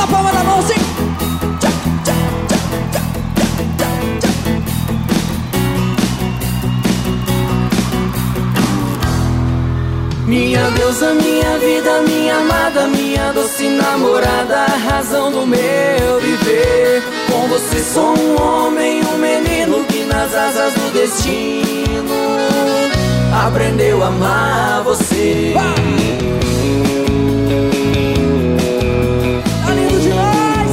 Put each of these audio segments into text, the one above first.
palma da mão, sim. Minha deusa, minha vida, minha amada, minha doce namorada, a razão do meu viver. Com você sou um homem, um menino que nas asas do destino aprendeu a amar você. Tá lindo demais!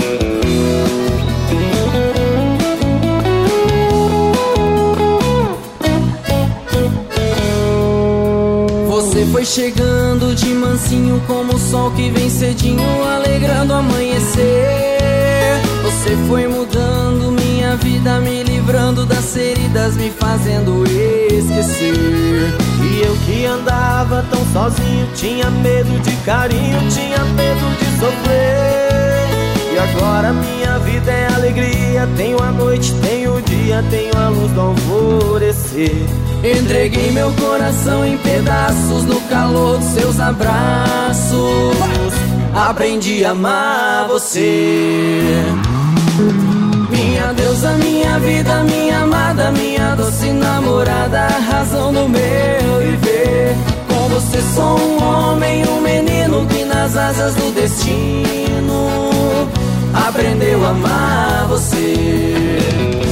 Você foi chegando de mansinho como o sol que vem cedinho, alegrando o amanhecer. Você foi mudando minha vida, me livrando das feridas, me fazendo esquecer. E eu que andava tão sozinho, tinha medo de carinho, tinha medo de sofrer. E agora minha vida é alegria, tenho a noite, tenho o dia, tenho a luz do alvorecer. Entreguei meu coração em pedaços no calor dos seus abraços. Aprendi a amar você. Minha deusa, minha vida, minha amada, minha doce namorada, a razão do meu viver. Com você sou um homem, um menino que nas asas do destino aprendeu a amar você.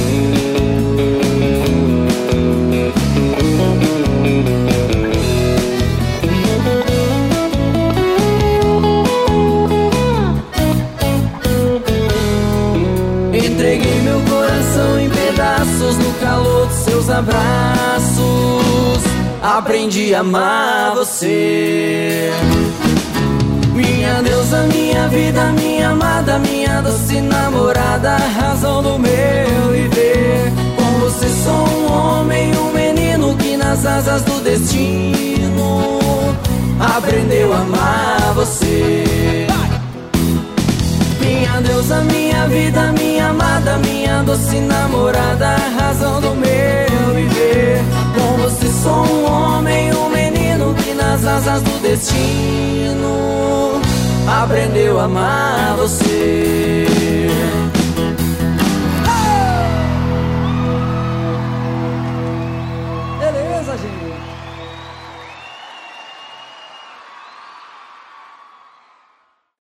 Entreguei meu coração em pedaços no calor dos seus abraços. Aprendi a amar você. Minha deusa, minha vida, minha amada, minha doce namorada, a razão do meu viver. Com você sou um homem, um menino que nas asas do destino aprendeu a amar você. Minha deusa, minha vida, minha amada, minha doce namorada, a razão do meu viver. Com você sou um homem, um menino que nas asas do destino aprendeu a amar você.